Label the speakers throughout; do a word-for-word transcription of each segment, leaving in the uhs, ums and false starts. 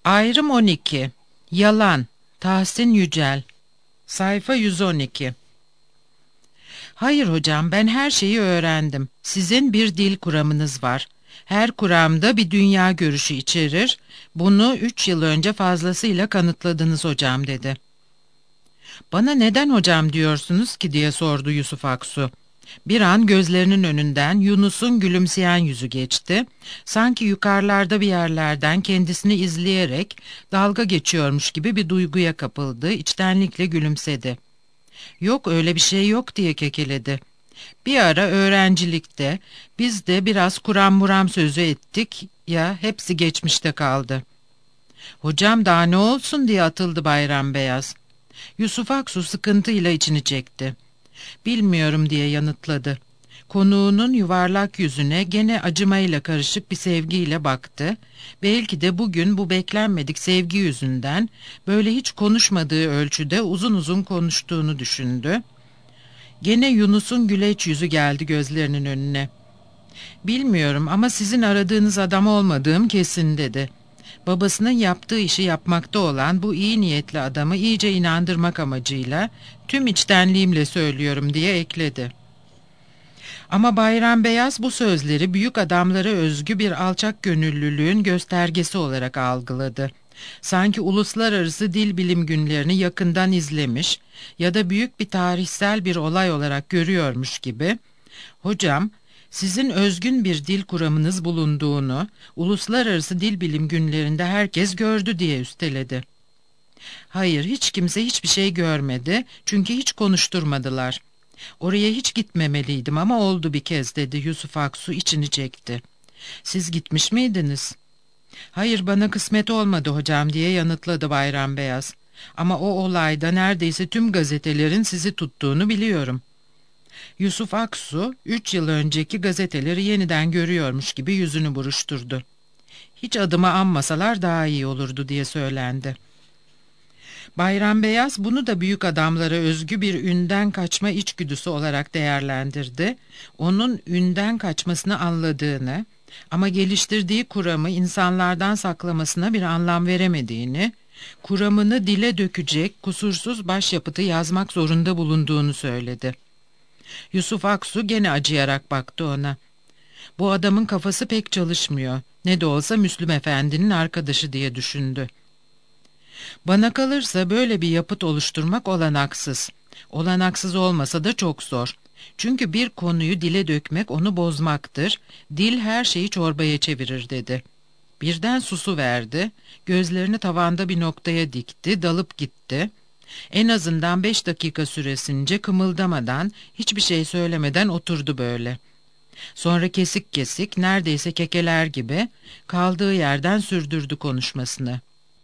Speaker 1: Ayrım on iki. Yalan. Tahsin Yücel. Sayfa yüz on iki. Hayır hocam, ben her şeyi öğrendim. Sizin bir dil kuramınız var. Her kuramda bir dünya görüşü içerir. Bunu üç yıl önce fazlasıyla kanıtladınız hocam, dedi. Bana neden hocam diyorsunuz ki diye sordu Yusuf Aksu. Bir an gözlerinin önünden Yunus'un gülümseyen yüzü geçti. Sanki yukarılarda bir yerlerden kendisini izleyerek dalga geçiyormuş gibi bir duyguya kapıldı, içtenlikle gülümsedi. Yok, öyle bir şey yok diye kekeledi. Bir ara öğrencilikte biz de biraz kuram muram sözü ettik ya, hepsi geçmişte kaldı. Hocam daha ne olsun diye atıldı Bayram Beyaz. Yusuf Aksu sıkıntıyla içini çekti. Bilmiyorum diye yanıtladı. Konuğunun yuvarlak yüzüne gene acımayla karışık bir sevgiyle baktı. Belki de bugün bu beklenmedik sevgi yüzünden böyle hiç konuşmadığı ölçüde uzun uzun konuştuğunu düşündü. Gene Yunus'un güleç yüzü geldi gözlerinin önüne. Bilmiyorum ama sizin aradığınız adam olmadığım kesin, dedi. Babasının yaptığı işi yapmakta olan bu iyi niyetli adamı iyice inandırmak amacıyla tüm içtenliğimle söylüyorum diye ekledi. Ama Bayram Beyaz bu sözleri büyük adamlara özgü bir alçak gönüllülüğün göstergesi olarak algıladı. Sanki uluslararası dil bilim günlerini yakından izlemiş ya da büyük bir tarihsel bir olay olarak görüyormuş gibi, "Hocam, sizin özgün bir dil kuramınız bulunduğunu uluslararası dil bilim günlerinde herkes gördü," diye üsteledi. Hayır, hiç kimse hiçbir şey görmedi, çünkü hiç konuşturmadılar. Oraya hiç gitmemeliydim ama oldu bir kez, dedi Yusuf Aksu içini çekti. Siz gitmiş miydiniz? Hayır, bana kısmet olmadı hocam, diye yanıtladı Bayram Beyaz. Ama o olayda neredeyse tüm gazetelerin sizi tuttuğunu biliyorum. Yusuf Aksu üç yıl önceki gazeteleri yeniden görüyormuş gibi yüzünü buruşturdu. Hiç adımı anmasalar daha iyi olurdu diye söylendi. Bayram Beyaz bunu da büyük adamlara özgü bir ünden kaçma içgüdüsü olarak değerlendirdi. Onun ünden kaçmasını anladığını ama geliştirdiği kuramı insanlardan saklamasına bir anlam veremediğini, kuramını dile dökecek kusursuz başyapıtı yazmak zorunda bulunduğunu söyledi. Yusuf Aksu gene acıyarak baktı ona. Bu adamın kafası pek çalışmıyor. Ne de olsa Müslüm Efendi'nin arkadaşı diye düşündü. Bana kalırsa böyle bir yapıt oluşturmak olanaksız. Olanaksız olmasa da çok zor. Çünkü bir konuyu dile dökmek onu bozmaktır. Dil her şeyi çorbaya çevirir, dedi. Birden susuverdi. Gözlerini tavanda bir noktaya dikti, dalıp gitti. En azından beş dakika süresince kımıldamadan, hiçbir şey söylemeden oturdu böyle. Sonra kesik kesik, neredeyse kekeler gibi kaldığı yerden sürdürdü konuşmasını.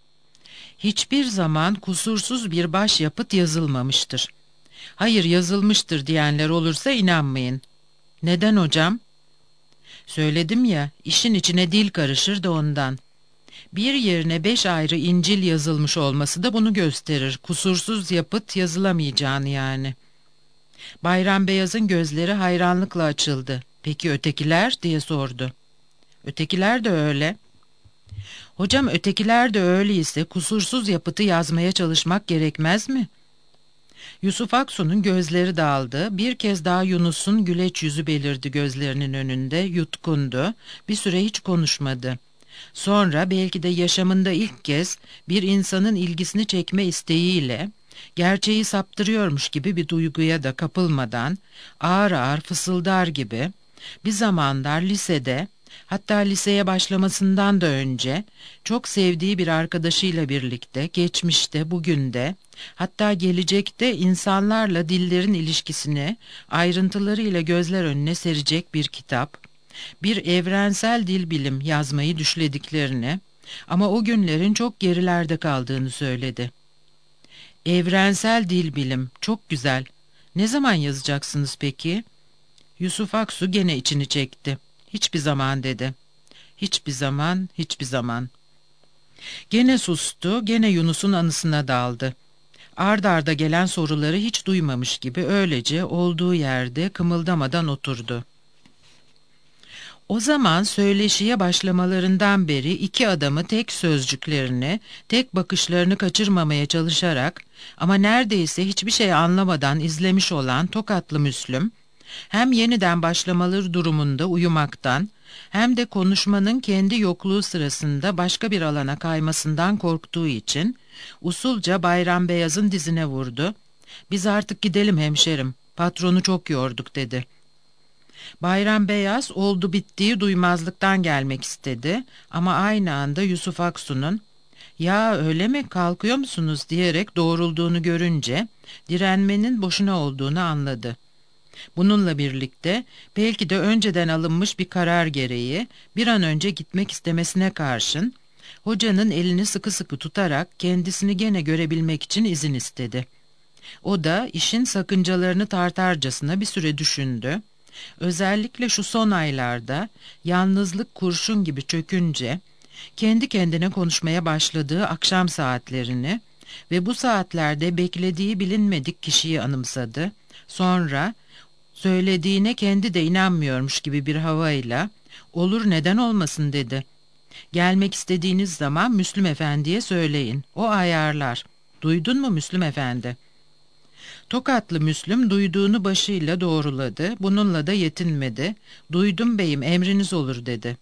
Speaker 1: Hiçbir zaman kusursuz bir başyapıt yazılmamıştır. Hayır, yazılmıştır diyenler olursa inanmayın. Neden hocam? Söyledim ya, işin içine dil karışır da ondan. Bir yerine beş ayrı İncil yazılmış olması da bunu gösterir. Kusursuz yapıt yazılamayacağını yani. Bayram Beyaz'ın gözleri hayranlıkla açıldı. Peki ötekiler, diye sordu. Ötekiler de öyle. Hocam, ötekiler de öyleyse kusursuz yapıtı yazmaya çalışmak gerekmez mi? Yusuf Aksu'nun gözleri dağıldı. Bir kez daha Yunus'un güleç yüzü belirdi gözlerinin önünde, yutkundu. Bir süre hiç konuşmadı. Sonra belki de yaşamında ilk kez bir insanın ilgisini çekme isteğiyle, gerçeği saptırıyormuş gibi bir duyguya da kapılmadan, ağır ağır fısıldar gibi, bir zamanlar lisede, hatta liseye başlamasından da önce çok sevdiği bir arkadaşıyla birlikte geçmişte, bugün de, hatta gelecekte insanlarla dillerin ilişkisini ayrıntılarıyla gözler önüne serecek bir kitap, bir evrensel dil bilim yazmayı düşlediklerini ama o günlerin çok gerilerde kaldığını söyledi. Evrensel dil bilim, çok güzel. Ne zaman yazacaksınız peki? Yusuf Aksu gene içini çekti. Hiçbir zaman, dedi. Hiçbir zaman, hiçbir zaman. Gene sustu, gene Yunus'un anısına daldı. Ard arda gelen soruları hiç duymamış gibi öylece olduğu yerde kımıldamadan oturdu. O zaman söyleşiye başlamalarından beri iki adamı tek sözcüklerini, tek bakışlarını kaçırmamaya çalışarak ama neredeyse hiçbir şey anlamadan izlemiş olan Tokatlı Müslüm, hem yeniden başlamaları durumunda uyumaktan hem de konuşmanın kendi yokluğu sırasında başka bir alana kaymasından korktuğu için usulca Bayram Beyaz'ın dizine vurdu. "Biz artık gidelim hemşerim, patronu çok yorduk," dedi. Bayram Beyaz oldu bittiği duymazlıktan gelmek istedi ama aynı anda Yusuf Aksu'nun "Ya öyle mi, kalkıyor musunuz?" diyerek doğrulduğunu görünce direnmenin boşuna olduğunu anladı. Bununla birlikte belki de önceden alınmış bir karar gereği bir an önce gitmek istemesine karşın hocanın elini sıkı sıkı tutarak kendisini gene görebilmek için izin istedi. O da işin sakıncalarını tartarcasına bir süre düşündü. Özellikle şu son aylarda yalnızlık kurşun gibi çökünce kendi kendine konuşmaya başladığı akşam saatlerini ve bu saatlerde beklediği bilinmedik kişiyi anımsadı. Sonra söylediğine kendi de inanmıyormuş gibi bir havayla "Olur, neden olmasın," dedi. "Gelmek istediğiniz zaman Müslüm Efendi'ye söyleyin, o ayarlar. Duydun mu Müslüm Efendi?" Tokatlı Müslüm duyduğunu başıyla doğruladı. Bununla da yetinmedi. "Duydum beyim, emriniz olur," dedi.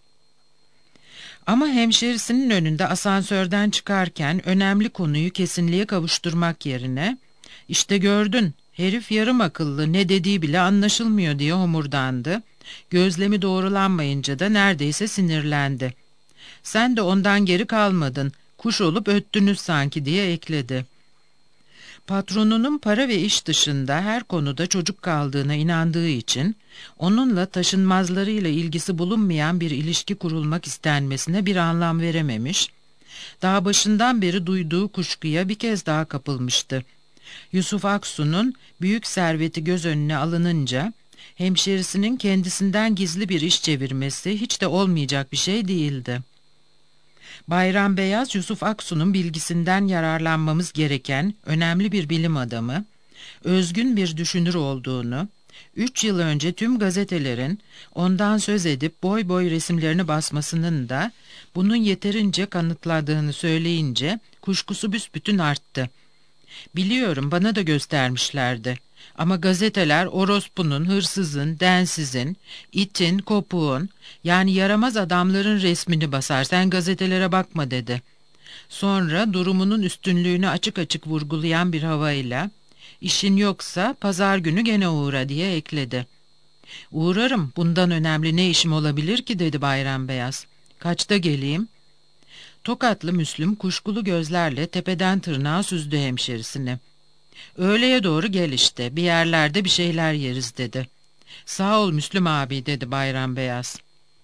Speaker 1: Ama hemşerisinin önünde asansörden çıkarken önemli konuyu kesinliğe kavuşturmak yerine "İşte gördün, herif yarım akıllı, ne dediği bile anlaşılmıyor," diye homurdandı. Gözlemi doğrulanmayınca da neredeyse sinirlendi. "Sen de ondan geri kalmadın, kuş olup öttünüz sanki," diye ekledi. Patronunun para ve iş dışında her konuda çocuk kaldığına inandığı için onunla taşınmazlarıyla ilgisi bulunmayan bir ilişki kurulmak istenmesine bir anlam verememiş, daha başından beri duyduğu kuşkuya bir kez daha kapılmıştı. Yusuf Aksu'nun büyük serveti göz önüne alınınca hemşerisinin kendisinden gizli bir iş çevirmesi hiç de olmayacak bir şey değildi. Bayram Beyaz, Yusuf Aksu'nun bilgisinden yararlanmamız gereken önemli bir bilim adamı, özgün bir düşünür olduğunu, üç yıl önce tüm gazetelerin ondan söz edip boy boy resimlerini basmasının da bunun yeterince kanıtladığını söyleyince kuşkusu büsbütün arttı. "Biliyorum, bana da göstermişlerdi. Ama gazeteler orospunun, hırsızın, densizin, itin, kopuğun, yani yaramaz adamların resmini basar, sen gazetelere bakma," dedi. Sonra durumunun üstünlüğünü açık açık vurgulayan bir havayla "İşin yoksa pazar günü gene uğra," diye ekledi. "Uğrarım, bundan önemli ne işim olabilir ki," dedi Bayram Beyaz. "Kaçta geleyim?" Tokatlı Müslüm kuşkulu gözlerle tepeden tırnağa süzdü hemşerisini. "Öğleye doğru gel işte, bir yerlerde bir şeyler yeriz," dedi. "Sağ ol Müslüm abi," dedi Bayram Beyaz.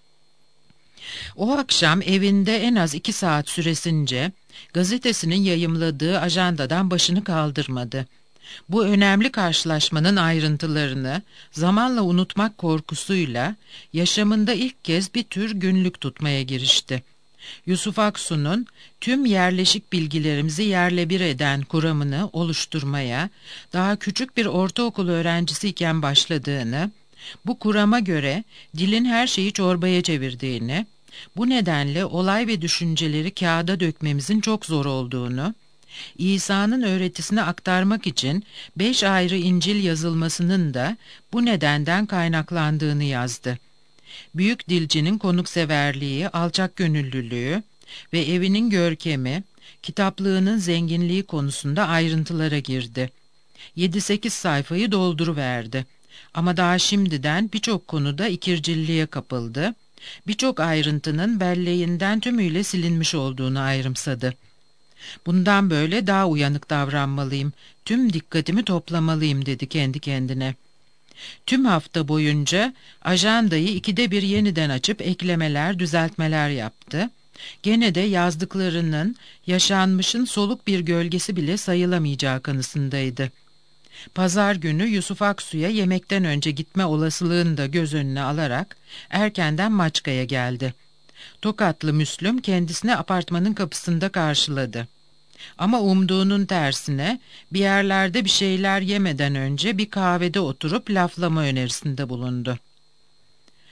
Speaker 1: O akşam evinde en az iki saat süresince gazetesinin yayımladığı ajandadan başını kaldırmadı. Bu önemli karşılaşmanın ayrıntılarını zamanla unutmak korkusuyla yaşamında ilk kez bir tür günlük tutmaya girişti. Yusuf Aksu'nun tüm yerleşik bilgilerimizi yerle bir eden kuramını oluşturmaya daha küçük bir ortaokul öğrencisiyken başladığını, bu kurama göre dilin her şeyi çorbaya çevirdiğini, bu nedenle olay ve düşünceleri kağıda dökmemizin çok zor olduğunu, İsa'nın öğretisini aktarmak için beş ayrı İncil yazılmasının da bu nedenden kaynaklandığını yazdı. Büyük dilcinin konukseverliği, alçak gönüllülüğü ve evinin görkemi, kitaplığının zenginliği konusunda ayrıntılara girdi. Yedi sekiz sayfayı dolduruverdi. Ama daha şimdiden birçok konuda ikircilliğe kapıldı. Birçok ayrıntının belleğinden tümüyle silinmiş olduğunu ayrımsadı. "Bundan böyle daha uyanık davranmalıyım, tüm dikkatimi toplamalıyım," dedi kendi kendine. Tüm hafta boyunca ajandayı ikide bir yeniden açıp eklemeler, düzeltmeler yaptı. Gene de yazdıklarının yaşanmışın soluk bir gölgesi bile sayılamayacağı kanısındaydı. Pazar günü Yusuf Aksu'ya yemekten önce gitme olasılığını da göz önüne alarak erkenden Maçka'ya geldi. Tokatlı Müslüm kendisini apartmanın kapısında karşıladı. Ama umduğunun tersine bir yerlerde bir şeyler yemeden önce bir kahvede oturup laflama önerisinde bulundu.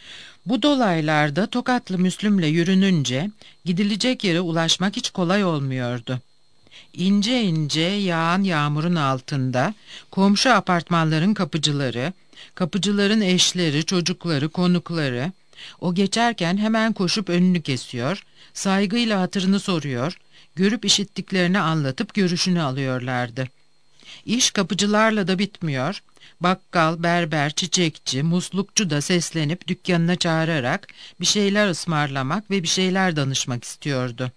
Speaker 1: Bu dolaylarda Tokatlı Müslüm'le yürününce gidilecek yere ulaşmak hiç kolay olmuyordu. İnce ince yağan yağmurun altında komşu apartmanların kapıcıları, kapıcıların eşleri, çocukları, konukları o geçerken hemen koşup önünü kesiyor, saygıyla hatırını soruyor, görüp işittiklerini anlatıp görüşünü alıyorlardı. İş kapıcılarla da bitmiyor. Bakkal, berber, çiçekçi, muslukçu da seslenip dükkanına çağırarak bir şeyler ısmarlamak ve bir şeyler danışmak istiyordu.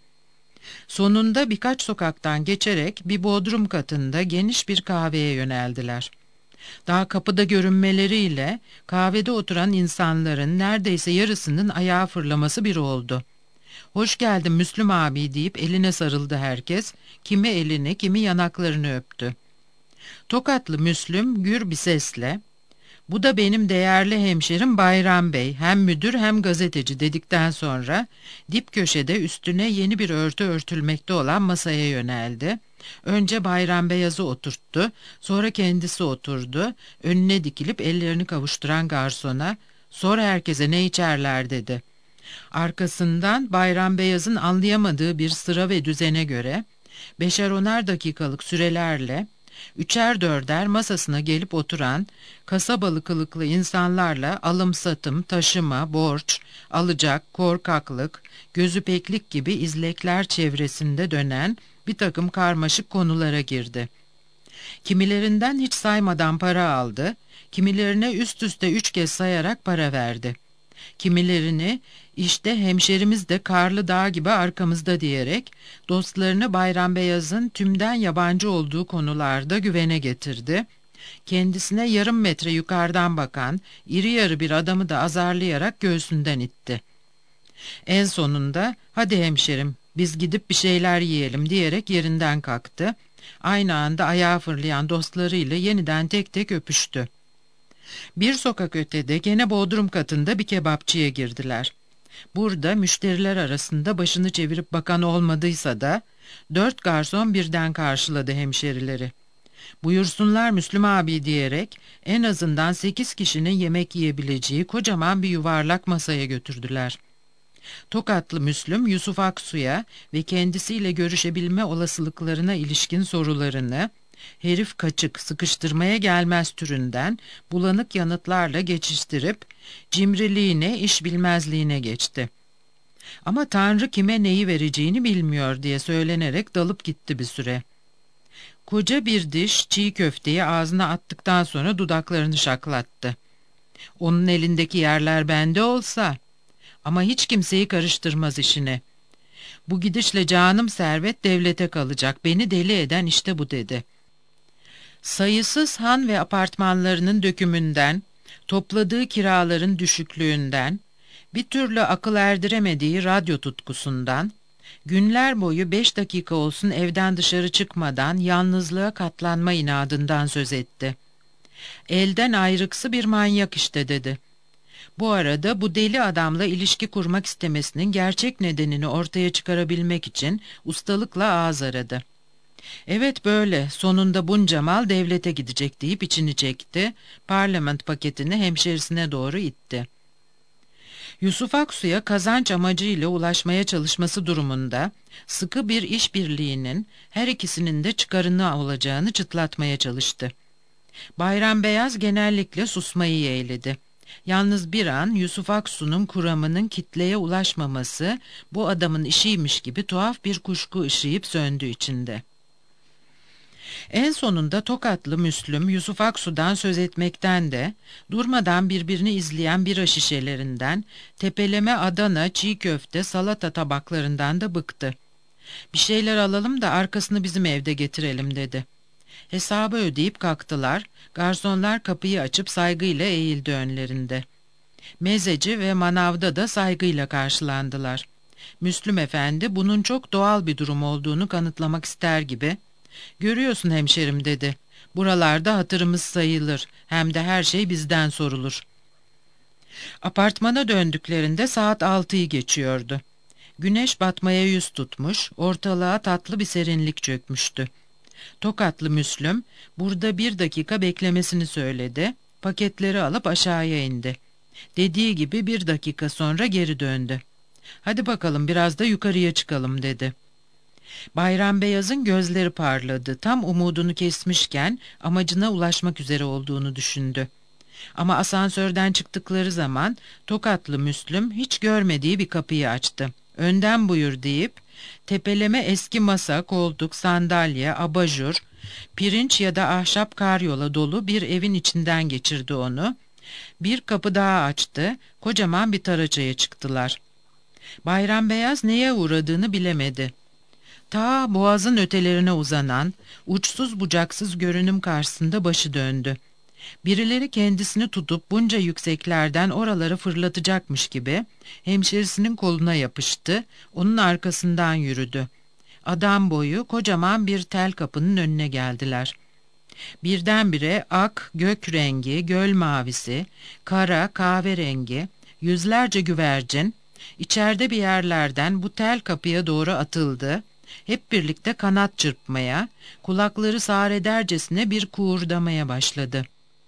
Speaker 1: Sonunda birkaç sokaktan geçerek bir bodrum katında geniş bir kahveye yöneldiler. Daha kapıda görünmeleriyle kahvede oturan insanların neredeyse yarısının ayağa fırlaması bir oldu. "Hoş geldin Müslüm abi" deyip eline sarıldı herkes, kimi elini kimi yanaklarını öptü. Tokatlı Müslüm gür bir sesle "Bu da benim değerli hemşerim Bayram Bey, hem müdür hem gazeteci" dedikten sonra dip köşede üstüne yeni bir örtü örtülmekte olan masaya yöneldi. Önce Bayram Beyaz'ı oturttu, sonra kendisi oturdu, önüne dikilip ellerini kavuşturan garsona "Sor herkese ne içerler" dedi. Arkasından Bayram Beyaz'ın anlayamadığı bir sıra ve düzene göre beşer onar dakikalık sürelerle üçer dörder masasına gelip oturan kasabalı kılıklı insanlarla alım satım, taşıma, borç, alacak, korkaklık, gözü peklik gibi izlekler çevresinde dönen bir takım karmaşık konulara girdi. Kimilerinden hiç saymadan para aldı, kimilerine üst üste üç kez sayarak para verdi. Kimilerini işte hemşerimiz de Karlı Dağ gibi arkamızda diyerek dostlarını Bayram Beyaz'ın tümden yabancı olduğu konularda güvene getirdi. Kendisine yarım metre yukarıdan bakan iri yarı bir adamı da azarlayarak göğsünden itti. En sonunda "Hadi hemşerim biz gidip bir şeyler yiyelim" diyerek yerinden kalktı. Aynı anda ayağa fırlayan dostlarıyla yeniden tek tek öpüştü. Bir sokak ötede gene bodrum katında bir kebapçıya girdiler. Burada müşteriler arasında başını çevirip bakan olmadıysa da dört garson birden karşıladı hemşerileri. "Buyursunlar Müslüm abi" diyerek en azından sekiz kişinin yemek yiyebileceği kocaman bir yuvarlak masaya götürdüler. Tokatlı Müslüm Yusuf Aksu'ya ve kendisiyle görüşebilme olasılıklarına ilişkin sorularını herif kaçık, sıkıştırmaya gelmez türünden bulanık yanıtlarla geçiştirip cimriliğine, iş bilmezliğine geçti. Ama Tanrı kime neyi vereceğini bilmiyor diye söylenerek dalıp gitti bir süre. Koca bir diş çiğ köfteyi ağzına attıktan sonra dudaklarını şaklattı. "Onun elindeki yerler bende olsa, ama hiç kimseyi karıştırmaz işine. Bu gidişle canım servet devlete kalacak, beni deli eden işte bu" dedi. Sayısız han ve apartmanlarının dökümünden, topladığı kiraların düşüklüğünden, bir türlü akıl erdiremediği radyo tutkusundan, günler boyu beş dakika olsun evden dışarı çıkmadan yalnızlığa katlanma inadından söz etti. "Elden ayrıksı bir manyak işte" dedi. Bu arada bu deli adamla ilişki kurmak istemesinin gerçek nedenini ortaya çıkarabilmek için ustalıkla ağız aradı. "Evet böyle, sonunda bunca mal devlete gidecek" deyip içini çekti, parlament paketini hemşerisine doğru itti. Yusuf Aksu'ya kazanç amacıyla ulaşmaya çalışması durumunda sıkı bir işbirliğinin her ikisinin de çıkarını olacağını çıtlatmaya çalıştı. Bayram Beyaz genellikle susmayı yeğledi. Yalnız bir an Yusuf Aksu'nun kuramının kitleye ulaşmaması bu adamın işiymiş gibi tuhaf bir kuşku ışıyıp söndü içinde. En sonunda Tokatlı Müslüm Yusuf Aksu'dan söz etmekten de durmadan birbirini izleyen bira şişelerinden, tepeleme Adana, çiğ köfte, salata tabaklarından da bıktı. "Bir şeyler alalım da arkasını bizim evde getirelim" dedi. Hesabı ödeyip kalktılar, garsonlar kapıyı açıp saygıyla eğildi önlerinde. Mezeci ve manavda da saygıyla karşılandılar. Müslüm Efendi bunun çok doğal bir durum olduğunu kanıtlamak ister gibi, "Görüyorsun hemşerim" dedi. "Buralarda hatırımız sayılır, hem de her şey bizden sorulur." Apartmana döndüklerinde saat altıyı geçiyordu. Güneş batmaya yüz tutmuş, ortalığa tatlı bir serinlik çökmüştü. Tokatlı Müslüm burada bir dakika beklemesini söyledi, paketleri alıp aşağıya indi. Dediği gibi bir dakika sonra geri döndü. "Hadi bakalım biraz da yukarıya çıkalım," dedi. Bayram Beyaz'ın gözleri parladı. Tam umudunu kesmişken amacına ulaşmak üzere olduğunu düşündü. Ama asansörden çıktıkları zaman Tokatlı Müslüm hiç görmediği bir kapıyı açtı. "Önden buyur," deyip tepeleme eski masa, koltuk, sandalye, abajur, pirinç ya da ahşap karyola dolu bir evin içinden geçirdi onu. Bir kapı daha açtı, kocaman bir taraçaya çıktılar. Bayram Beyaz neye uğradığını bilemedi. Ta boğazın ötelerine uzanan, uçsuz bucaksız görünüm karşısında başı döndü. Birileri kendisini tutup bunca yükseklerden oraları fırlatacakmış gibi hemşerisinin koluna yapıştı, onun arkasından yürüdü. Adam boyu kocaman bir tel kapının önüne geldiler. Birdenbire ak, gök rengi, göl mavisi, kara, kahverengi, yüzlerce güvercin içeride bir yerlerden bu tel kapıya doğru atıldı. Hep birlikte kanat çırpmaya, kulakları sağır edercesine bir kuğurdamaya başladı.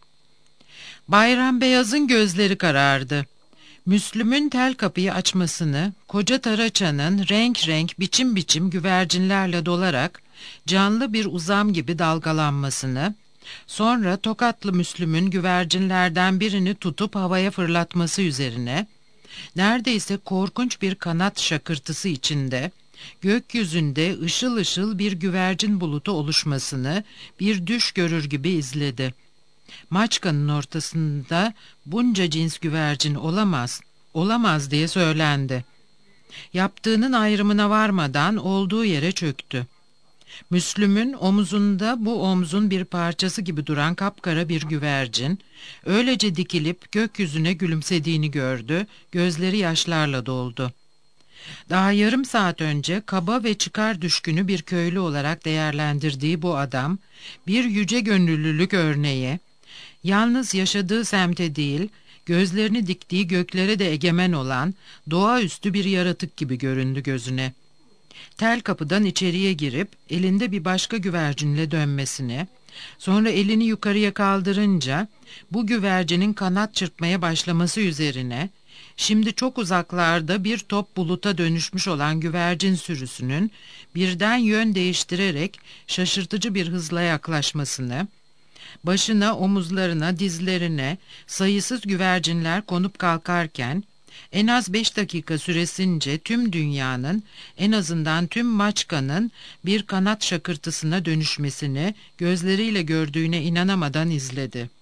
Speaker 1: Bayram Beyaz'ın gözleri karardı. Müslüm'ün tel kapıyı açmasını, koca taraçanın renk renk biçim biçim güvercinlerle dolarak canlı bir uzam gibi dalgalanmasını, sonra Tokatlı Müslüm'ün güvercinlerden birini tutup havaya fırlatması üzerine, neredeyse korkunç bir kanat şakırtısı içinde, gökyüzünde ışıl ışıl bir güvercin bulutu oluşmasını bir düş görür gibi izledi. Maçkanın ortasında bunca cins güvercin olamaz, olamaz diye söylendi. Yaptığının ayrımına varmadan olduğu yere çöktü. Müslüm'ün omuzunda bu omzun bir parçası gibi duran kapkara bir güvercin, öylece dikilip gökyüzüne gülümsediğini gördü, gözleri yaşlarla doldu. Daha yarım saat önce kaba ve çıkar düşkünü bir köylü olarak değerlendirdiği bu adam, bir yüce gönüllülük örneği, yalnız yaşadığı semte değil, gözlerini diktiği göklere de egemen olan doğaüstü bir yaratık gibi göründü gözüne. Tel kapıdan içeriye girip elinde bir başka güvercinle dönmesini, sonra elini yukarıya kaldırınca bu güvercinin kanat çırpmaya başlaması üzerine, şimdi çok uzaklarda bir top buluta dönüşmüş olan güvercin sürüsünün birden yön değiştirerek şaşırtıcı bir hızla yaklaşmasını, başına, omuzlarına, dizlerine sayısız güvercinler konup kalkarken, en az beş dakika süresince tüm dünyanın, en azından tüm Maçka'nın bir kanat şakırtısına dönüşmesini gözleriyle gördüğüne inanamadan izledi.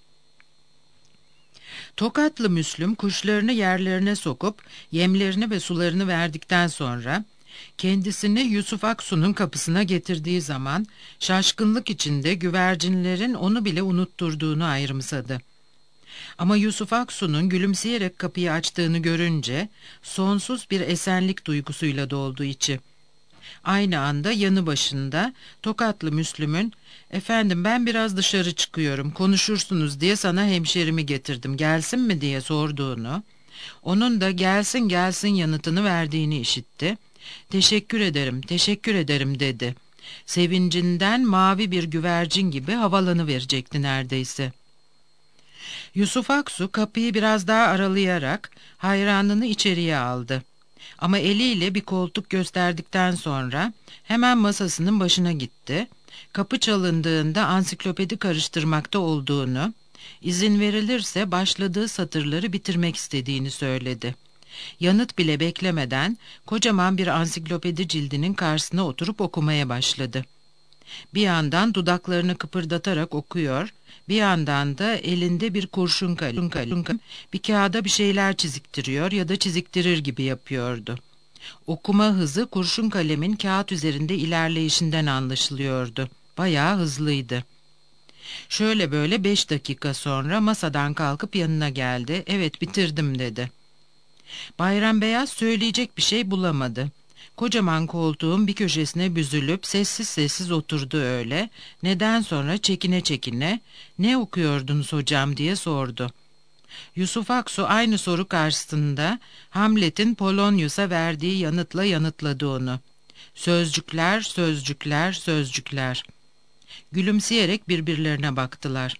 Speaker 1: Tokatlı Müslüm kuşlarını yerlerine sokup yemlerini ve sularını verdikten sonra kendisini Yusuf Aksu'nun kapısına getirdiği zaman şaşkınlık içinde güvercinlerin onu bile unutturduğunu ayrımsadı. Ama Yusuf Aksu'nun gülümseyerek kapıyı açtığını görünce sonsuz bir esenlik duygusuyla doldu içi. Aynı anda yanı başında Tokatlı Müslüm'ün "Efendim ben biraz dışarı çıkıyorum, konuşursunuz diye sana hemşerimi getirdim, gelsin mi?" diye sorduğunu, onun da "Gelsin gelsin" yanıtını verdiğini işitti. "Teşekkür ederim, teşekkür ederim," dedi. Sevincinden mavi bir güvercin gibi havalanıverecekti neredeyse. Yusuf Aksu kapıyı biraz daha aralayarak hayranını içeriye aldı. Ama eliyle bir koltuk gösterdikten sonra hemen masasının başına gitti. Kapı çalındığında ansiklopedi karıştırmakta olduğunu, izin verilirse başladığı satırları bitirmek istediğini söyledi. Yanıt bile beklemeden kocaman bir ansiklopedi cildinin karşısına oturup okumaya başladı. Bir yandan dudaklarını kıpırdatarak okuyor, bir yandan da elinde bir kurşun kalem, bir kağıda bir şeyler çiziktiriyor ya da çiziktirir gibi yapıyordu. Okuma hızı kurşun kalemin kağıt üzerinde ilerleyişinden anlaşılıyordu. Bayağı hızlıydı. Şöyle böyle beş dakika sonra masadan kalkıp yanına geldi. "Evet, bitirdim," dedi. Bayram Beyaz söyleyecek bir şey bulamadı. Kocaman koltuğun bir köşesine büzülüp sessiz sessiz oturdu öyle. Neden sonra çekine çekine "Ne okuyordunuz hocam?" diye sordu. Yusuf Aksu aynı soru karşısında Hamlet'in Polonius'a verdiği yanıtla yanıtladı onu. Sözcükler, sözcükler, sözcükler. Gülümseyerek birbirlerine baktılar.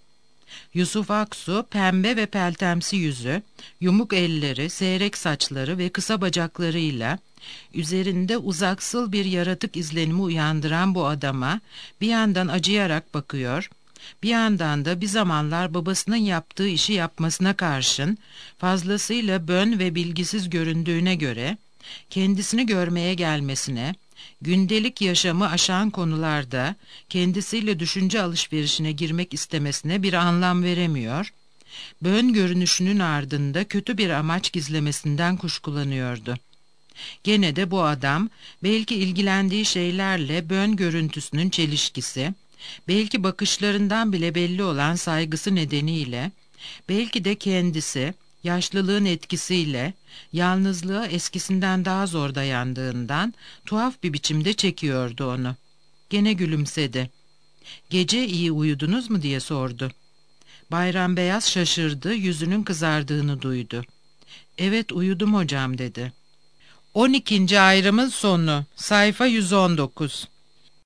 Speaker 1: Yusuf Aksu, pembe ve peltemsi yüzü, yumuk elleri, seyrek saçları ve kısa bacaklarıyla üzerinde uzaksıl bir yaratık izlenimi uyandıran bu adama bir yandan acıyarak bakıyor, bir yandan da bir zamanlar babasının yaptığı işi yapmasına karşın fazlasıyla bön ve bilgisiz göründüğüne göre kendisini görmeye gelmesine, gündelik yaşamı aşan konularda kendisiyle düşünce alışverişine girmek istemesine bir anlam veremiyor, bön görünüşünün ardında kötü bir amaç gizlemesinden kuşkulanıyordu. Gene de bu adam, belki ilgilendiği şeylerle bön görüntüsünün çelişkisi, belki bakışlarından bile belli olan saygısı nedeniyle, belki de kendisi, yaşlılığın etkisiyle, yalnızlığa eskisinden daha zor dayandığından tuhaf bir biçimde çekiyordu onu. Gene gülümsedi. "Gece iyi uyudunuz mu?" diye sordu. Bayram Beyaz şaşırdı, yüzünün kızardığını duydu. "Evet, uyudum hocam," dedi. on ikinci ayrımın sonu. Sayfa yüz on dokuz.